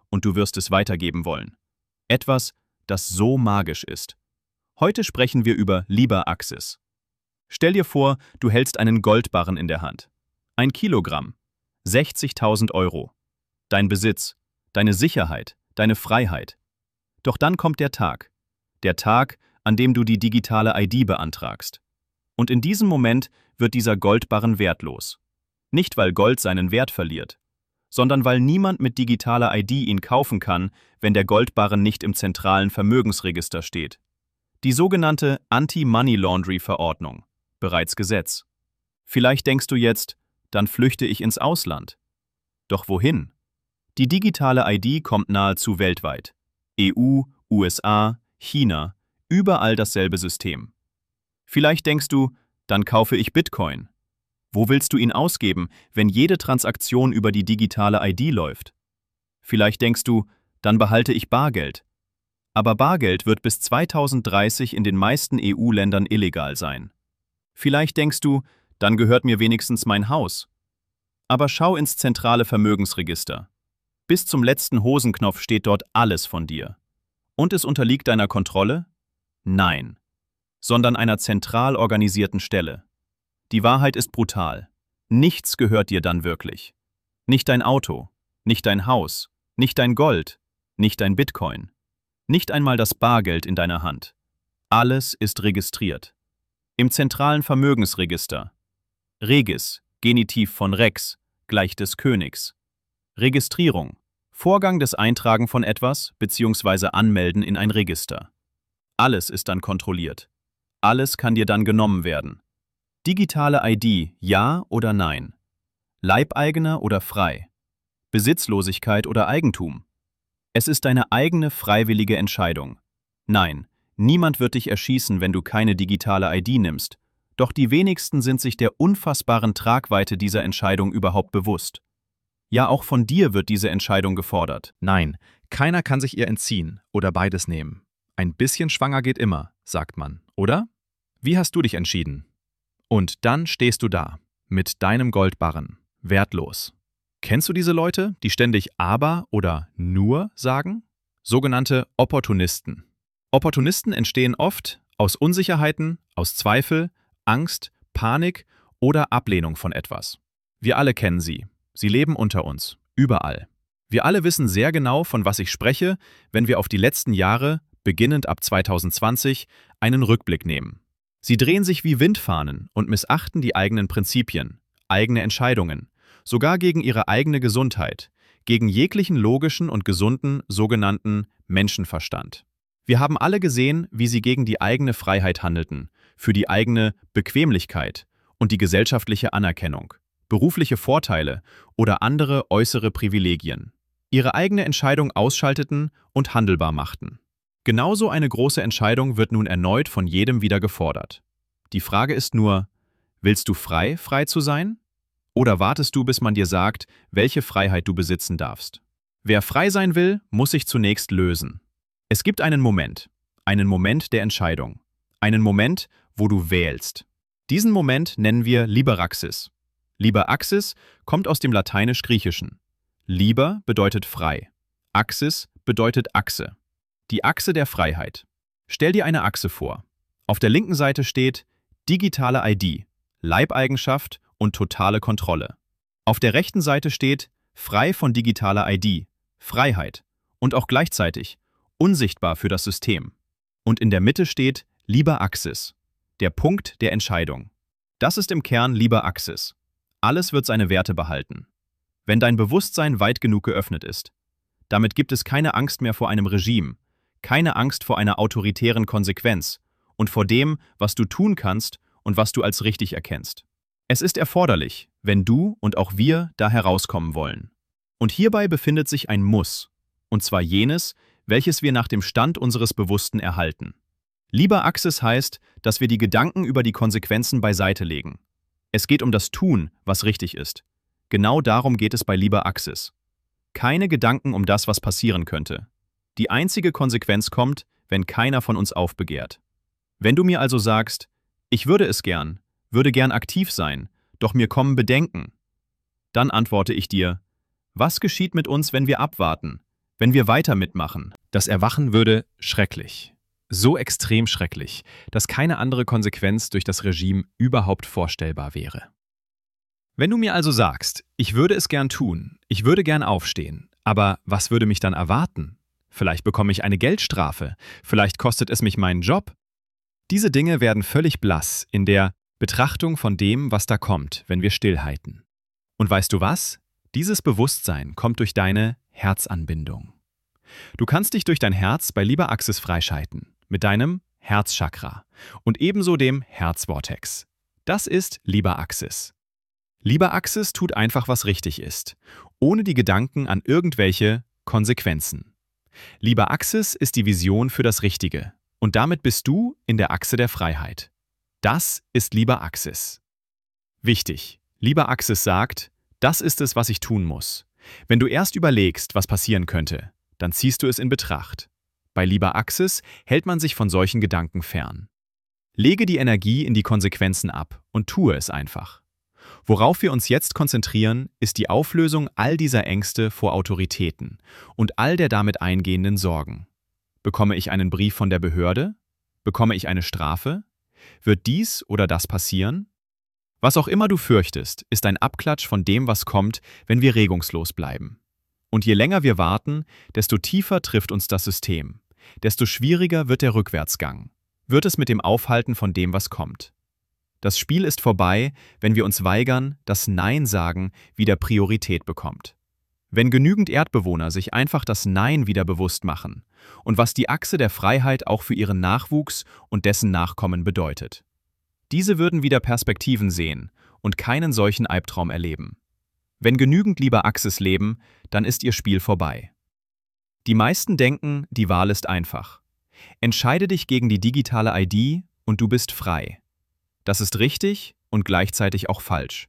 und du wirst es weitergeben wollen. Etwas, das so magisch ist. Heute sprechen wir über LibreAxis. Stell dir vor, du hältst einen Goldbarren in der Hand. 1 Kilogramm, 60.000 Euro. Dein Besitz, deine Sicherheit, deine Freiheit. Doch dann kommt der Tag, an dem du die digitale ID beantragst. Und in diesem Moment wird dieser Goldbarren wertlos. Nicht, weil Gold seinen Wert verliert, sondern weil niemand mit digitaler ID ihn kaufen kann, wenn der Goldbarren nicht im zentralen Vermögensregister steht. Die sogenannte Anti-Money-Laundry-Verordnung, bereits Gesetz. Vielleicht denkst du jetzt, dann flüchte ich ins Ausland. Doch wohin? Die digitale ID kommt nahezu weltweit. EU, USA, China, überall dasselbe System. Vielleicht denkst du, dann kaufe ich Bitcoin. Wo willst du ihn ausgeben, wenn jede Transaktion über die digitale ID läuft? Vielleicht denkst du, dann behalte ich Bargeld. Aber Bargeld wird bis 2030 in den meisten EU-Ländern illegal sein. Vielleicht denkst du, dann gehört mir wenigstens mein Haus. Aber schau ins zentrale Vermögensregister. Bis zum letzten Hosenknopf steht dort alles von dir. Und es unterliegt deiner Kontrolle? Nein, sondern einer zentral organisierten Stelle. Die Wahrheit ist brutal. Nichts gehört dir dann wirklich. Nicht dein Auto, nicht dein Haus, nicht dein Gold, nicht dein Bitcoin, nicht einmal das Bargeld in deiner Hand. Alles ist registriert. Im zentralen Vermögensregister. Regis, Genitiv von Rex, gleich des Königs. Registrierung, Vorgang des Eintragen von etwas bzw. Anmelden in ein Register. Alles ist dann kontrolliert. Alles kann dir dann genommen werden. Digitale ID, ja oder nein? Leibeigener oder frei? Besitzlosigkeit oder Eigentum? Es ist deine eigene freiwillige Entscheidung. Nein, niemand wird dich erschießen, wenn du keine digitale ID nimmst. Doch die wenigsten sind sich der unfassbaren Tragweite dieser Entscheidung überhaupt bewusst. Ja, auch von dir wird diese Entscheidung gefordert. Nein, keiner kann sich ihr entziehen oder beides nehmen. Ein bisschen schwanger geht immer, sagt man, oder? Wie hast du dich entschieden? Und dann stehst du da, mit deinem Goldbarren, wertlos. Kennst du diese Leute, die ständig aber oder nur sagen? Sogenannte Opportunisten. Opportunisten entstehen oft aus Unsicherheiten, aus Zweifel, Angst, Panik oder Ablehnung von etwas. Wir alle kennen sie. Sie leben unter uns, überall. Wir alle wissen sehr genau, von was ich spreche, wenn wir auf die letzten Jahre, beginnend ab 2020, einen Rückblick nehmen. Sie drehen sich wie Windfahnen und missachten die eigenen Prinzipien, eigene Entscheidungen, sogar gegen ihre eigene Gesundheit, gegen jeglichen logischen und gesunden sogenannten Menschenverstand. Wir haben alle gesehen, wie sie gegen die eigene Freiheit handelten, für die eigene Bequemlichkeit und die gesellschaftliche Anerkennung, berufliche Vorteile oder andere äußere Privilegien, ihre eigene Entscheidung ausschalteten und handelbar machten. Genauso eine große Entscheidung wird nun erneut von jedem wieder gefordert. Die Frage ist nur, willst du frei zu sein? Oder wartest du, bis man dir sagt, welche Freiheit du besitzen darfst? Wer frei sein will, muss sich zunächst lösen. Es gibt einen Moment der Entscheidung, einen Moment, wo du wählst. Diesen Moment nennen wir LibreAxis. LibreAxis kommt aus dem Lateinisch-Griechischen. Liber bedeutet frei. Axis bedeutet Achse. Die Achse der Freiheit. Stell dir eine Achse vor. Auf der linken Seite steht digitale ID, Leibeigenschaft und totale Kontrolle. Auf der rechten Seite steht frei von digitaler ID, Freiheit und auch gleichzeitig unsichtbar für das System. Und in der Mitte steht LibreAxis, der Punkt der Entscheidung. Das ist im Kern LibreAxis. Alles wird seine Werte behalten. Wenn dein Bewusstsein weit genug geöffnet ist. Damit gibt es keine Angst mehr vor einem Regime, keine Angst vor einer autoritären Konsequenz und vor dem, was du tun kannst und was du als richtig erkennst. Es ist erforderlich, wenn du und auch wir da herauskommen wollen. Und hierbei befindet sich ein Muss, und zwar jenes, welches wir nach dem Stand unseres Bewussten erhalten. LibreAxis heißt, dass wir die Gedanken über die Konsequenzen beiseite legen. Es geht um das Tun, was richtig ist. Genau darum geht es bei LibreAxis. Keine Gedanken um das, was passieren könnte. Die einzige Konsequenz kommt, wenn keiner von uns aufbegehrt. Wenn du mir also sagst, ich würde gern aktiv sein, doch mir kommen Bedenken, dann antworte ich dir, was geschieht mit uns, wenn wir abwarten, Wenn wir weiter mitmachen, Das Erwachen würde schrecklich. So extrem schrecklich, dass keine andere Konsequenz durch das Regime überhaupt vorstellbar wäre. Wenn du mir also sagst, ich würde es gern tun, ich würde gern aufstehen, aber was würde mich dann erwarten? Vielleicht bekomme ich eine Geldstrafe, vielleicht kostet es mich meinen Job. Diese Dinge werden völlig blass in der Betrachtung von dem, was da kommt, wenn wir stillhalten. Und weißt du was? Dieses Bewusstsein kommt durch deine Herzanbindung. Du kannst dich durch dein Herz bei Liber Axis freischalten, mit deinem Herzchakra und ebenso dem Herzvortex. Das ist Liber Axis. Liber Axis tut einfach, was richtig ist, ohne die Gedanken an irgendwelche Konsequenzen. Liber Axis ist die Vision für das Richtige und damit bist du in der Achse der Freiheit. Das ist Liber Axis. Wichtig, Liber Axis sagt, das ist es, was ich tun muss. Wenn du erst überlegst, was passieren könnte, dann ziehst du es in Betracht. Bei Liber Axis hält man sich von solchen Gedanken fern. Lege die Energie in die Konsequenzen ab und tue es einfach. Worauf wir uns jetzt konzentrieren, ist die Auflösung all dieser Ängste vor Autoritäten und all der damit eingehenden Sorgen. Bekomme ich einen Brief von der Behörde? Bekomme ich eine Strafe? Wird dies oder das passieren? Was auch immer du fürchtest, ist ein Abklatsch von dem, was kommt, wenn wir regungslos bleiben. Und je länger wir warten, desto tiefer trifft uns das System, desto schwieriger wird der Rückwärtsgang, wird es mit dem Aufhalten von dem, was kommt. Das Spiel ist vorbei, wenn wir uns weigern, dass Nein sagen wieder Priorität bekommt. Wenn genügend Erdbewohner sich einfach das Nein wieder bewusst machen und was die Achse der Freiheit auch für ihren Nachwuchs und dessen Nachkommen bedeutet. Diese würden wieder Perspektiven sehen und keinen solchen Albtraum erleben. Wenn genügend Liber Axis leben, dann ist ihr Spiel vorbei. Die meisten denken, die Wahl ist einfach. Entscheide dich gegen die digitale ID und du bist frei. Das ist richtig und gleichzeitig auch falsch.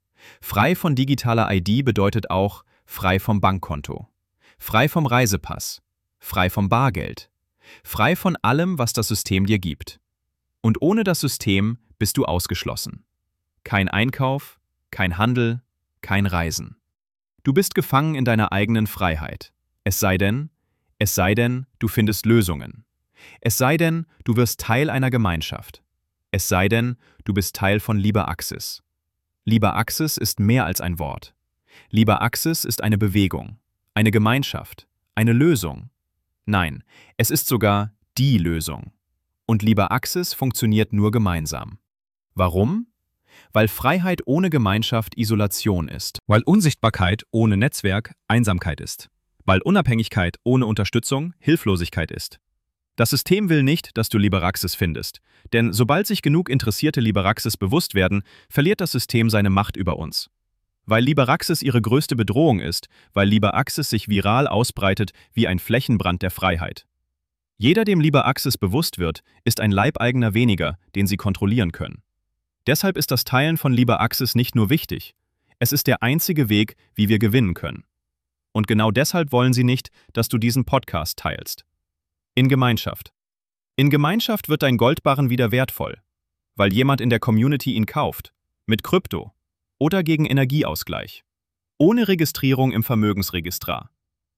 Frei von digitaler ID bedeutet auch frei vom Bankkonto, frei vom Reisepass, frei vom Bargeld, frei von allem, was das System dir gibt. Und ohne das System bist du ausgeschlossen. Kein Einkauf, kein Handel, kein Reisen. Du bist gefangen in deiner eigenen Freiheit. Es sei denn, du findest Lösungen. Es sei denn, du wirst Teil einer Gemeinschaft. Es sei denn, du bist Teil von Liber Axis. Liber Axis ist mehr als ein Wort. Liber Axis ist eine Bewegung, eine Gemeinschaft, eine Lösung. Nein, es ist sogar die Lösung. Und Liber Axis funktioniert nur gemeinsam. Warum? Weil Freiheit ohne Gemeinschaft Isolation ist. Weil Unsichtbarkeit ohne Netzwerk Einsamkeit ist. Weil Unabhängigkeit ohne Unterstützung Hilflosigkeit ist. Das System will nicht, dass du Liber Axis findest, denn sobald sich genug interessierte Liber Axis bewusst werden, verliert das System seine Macht über uns. Weil Liber Axis ihre größte Bedrohung ist, weil Liber Axis sich viral ausbreitet wie ein Flächenbrand der Freiheit. Jeder, dem Liber Axis bewusst wird, ist ein Leibeigener weniger, den sie kontrollieren können. Deshalb ist das Teilen von Liber Axis nicht nur wichtig, es ist der einzige Weg, wie wir gewinnen können. Und genau deshalb wollen sie nicht, dass du diesen Podcast teilst. In Gemeinschaft. In Gemeinschaft wird dein Goldbarren wieder wertvoll, weil jemand in der Community ihn kauft, mit Krypto oder gegen Energieausgleich, ohne Registrierung im Vermögensregistrar.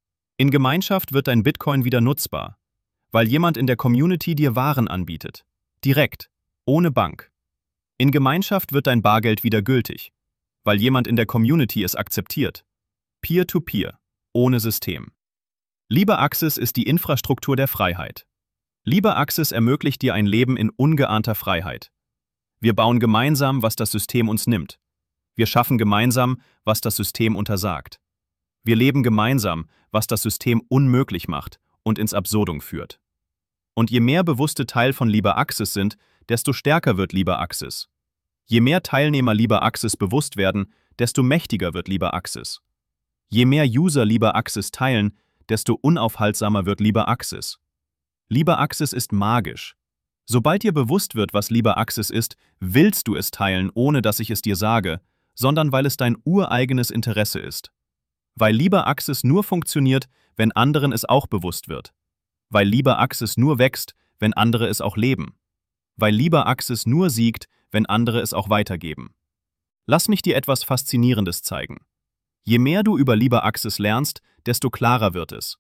In Gemeinschaft wird dein Bitcoin wieder nutzbar, weil jemand in der Community dir Waren anbietet, direkt, ohne Bank. In Gemeinschaft wird dein Bargeld wieder gültig, weil jemand in der Community es akzeptiert, Peer-to-Peer, ohne System. Liber Axis ist die Infrastruktur der Freiheit. Liber Axis ermöglicht dir ein Leben in ungeahnter Freiheit. Wir bauen gemeinsam, was das System uns nimmt. Wir schaffen gemeinsam, was das System untersagt. Wir leben gemeinsam, was das System unmöglich macht und ins Absurdum führt. Und je mehr bewusste Teil von Liber Axis sind, desto stärker wird Liber Axis. Je mehr Teilnehmer Liber Axis bewusst werden, desto mächtiger wird Liber Axis. Je mehr User Liber Axis teilen, desto unaufhaltsamer wird Liber Axis. Liber Axis ist magisch. Sobald dir bewusst wird, was Liber Axis ist, willst du es teilen, ohne dass ich es dir sage, sondern weil es dein ureigenes Interesse ist. Weil Liber Axis nur funktioniert, wenn anderen es auch bewusst wird. Weil Liber Axis nur wächst, wenn andere es auch leben. Weil Liber Axis nur siegt, wenn andere es auch weitergeben. Lass mich dir etwas Faszinierendes zeigen. Je mehr du über Liber Axis lernst, desto klarer wird es.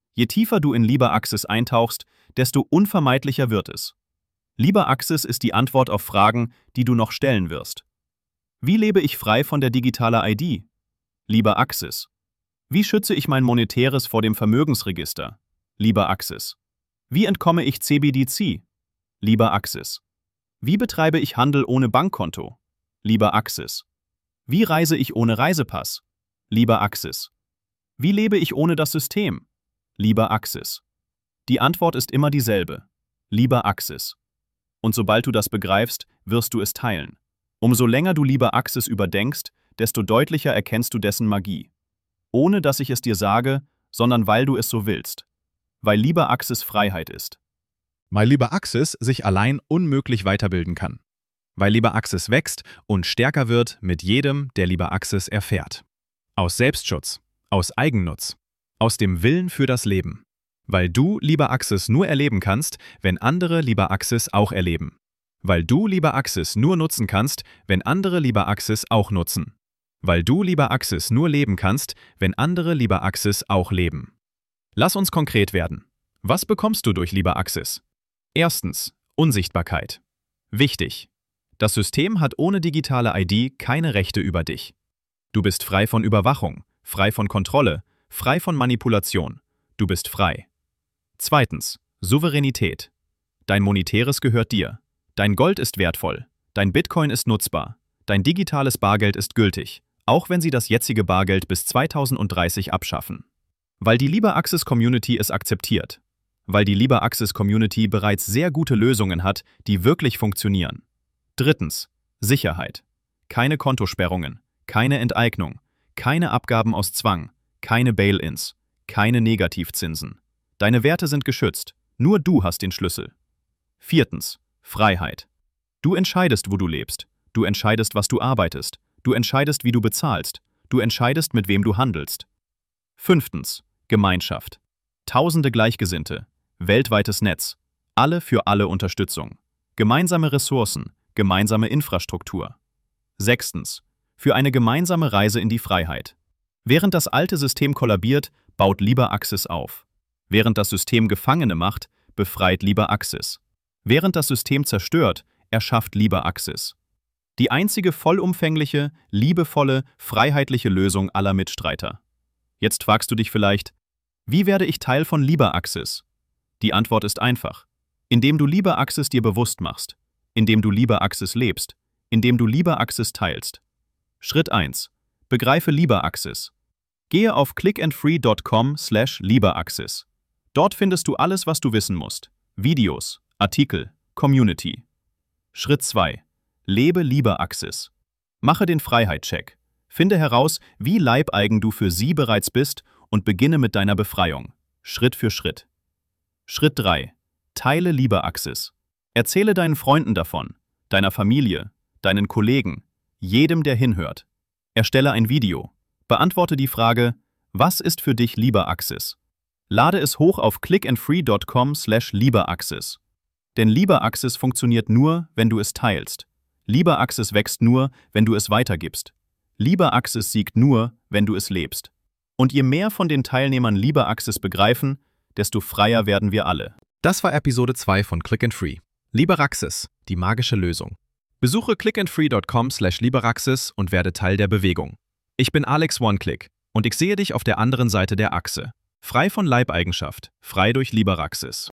Je tiefer du in LibreAxis eintauchst, desto unvermeidlicher wird es. LibreAxis ist die Antwort auf Fragen, die du noch stellen wirst. Wie lebe ich frei von der digitalen ID? LibreAxis. Wie schütze ich mein Monetäres vor dem Vermögensregister? LibreAxis. Wie entkomme ich CBDC? LibreAxis. Wie betreibe ich Handel ohne Bankkonto? LibreAxis. Wie reise ich ohne Reisepass? LibreAxis. Wie lebe ich ohne das System? LibreAxis. Die Antwort ist immer dieselbe. LibreAxis. Und sobald du das begreifst, wirst du es teilen. Umso länger du LibreAxis überdenkst, desto deutlicher erkennst du dessen Magie. Ohne dass ich es dir sage, sondern weil du es so willst. Weil LibreAxis Freiheit ist. Weil LibreAxis sich allein unmöglich weiterbilden kann. Weil LibreAxis wächst und stärker wird mit jedem, der LibreAxis erfährt. Aus Selbstschutz, aus Eigennutz, aus dem Willen für das Leben. Weil du LibreAxis nur erleben kannst, wenn andere LibreAxis auch erleben. Weil du LibreAxis nur nutzen kannst, wenn andere LibreAxis auch nutzen. Weil du LibreAxis nur leben kannst, wenn andere LibreAxis auch leben. Lass uns konkret werden. Was bekommst du durch LibreAxis? Erstens, Unsichtbarkeit. Wichtig. Das System hat ohne digitale ID keine Rechte über dich. Du bist frei von Überwachung, frei von Kontrolle, frei von Manipulation. Du bist frei. Zweitens, Souveränität. Dein Monetäres gehört dir. Dein Gold ist wertvoll. Dein Bitcoin ist nutzbar. Dein digitales Bargeld ist gültig, auch wenn sie das jetzige Bargeld bis 2030 abschaffen. Weil die LibreAxis-Community es akzeptiert. Weil die LibreAxis-Community bereits sehr gute Lösungen hat, die wirklich funktionieren. Drittens, Sicherheit. Keine Kontosperrungen, keine Enteignung, keine Abgaben aus Zwang, keine Bail-ins, keine Negativzinsen. Deine Werte sind geschützt, nur du hast den Schlüssel. Viertens, Freiheit. Du entscheidest, wo du lebst, du entscheidest, was du arbeitest, du entscheidest, wie du bezahlst, du entscheidest, mit wem du handelst. Fünftens, Gemeinschaft. Tausende Gleichgesinnte, weltweites Netz, alle für alle Unterstützung, gemeinsame Ressourcen, gemeinsame Infrastruktur. Sechstens, für eine gemeinsame Reise in die Freiheit. Während das alte System kollabiert, baut LibreAxis auf. Während das System Gefangene macht, befreit LibreAxis. Während das System zerstört, erschafft LibreAxis. Die einzige vollumfängliche, liebevolle, freiheitliche Lösung aller Mitstreiter. Jetzt fragst du dich vielleicht, wie werde ich Teil von LibreAxis? Die Antwort ist einfach. Indem du LibreAxis dir bewusst machst, indem du LibreAxis lebst, indem du LibreAxis teilst. Schritt 1. Begreife LibreAxis. Gehe auf clickandfree.com/LibreAxis. Dort findest du alles, was du wissen musst. Videos, Artikel, Community. Schritt 2. Lebe LibreAxis. Mache den Freiheitscheck. Finde heraus, wie leibeigen du für sie bereits bist und beginne mit deiner Befreiung. Schritt für Schritt. Schritt 3. Teile LibreAxis. Erzähle deinen Freunden davon, deiner Familie, deinen Kollegen, jedem, der hinhört. Erstelle ein Video. Beantworte die Frage, was ist für dich LibreAxis? Lade es hoch auf clickandfree.com/LibreAxis. Denn LibreAxis funktioniert nur, wenn du es teilst. LibreAxis wächst nur, wenn du es weitergibst. LibreAxis siegt nur, wenn du es lebst. Und je mehr von den Teilnehmern LibreAxis begreifen, desto freier werden wir alle. Das war Episode 2 von Click and Free. LibreAxis, die magische Lösung. Besuche clickandfree.com/LibreAxis und werde Teil der Bewegung. Ich bin Alex OneClick und ich sehe dich auf der anderen Seite der Achse. Frei von Leibeigenschaft, frei durch LibreAxis.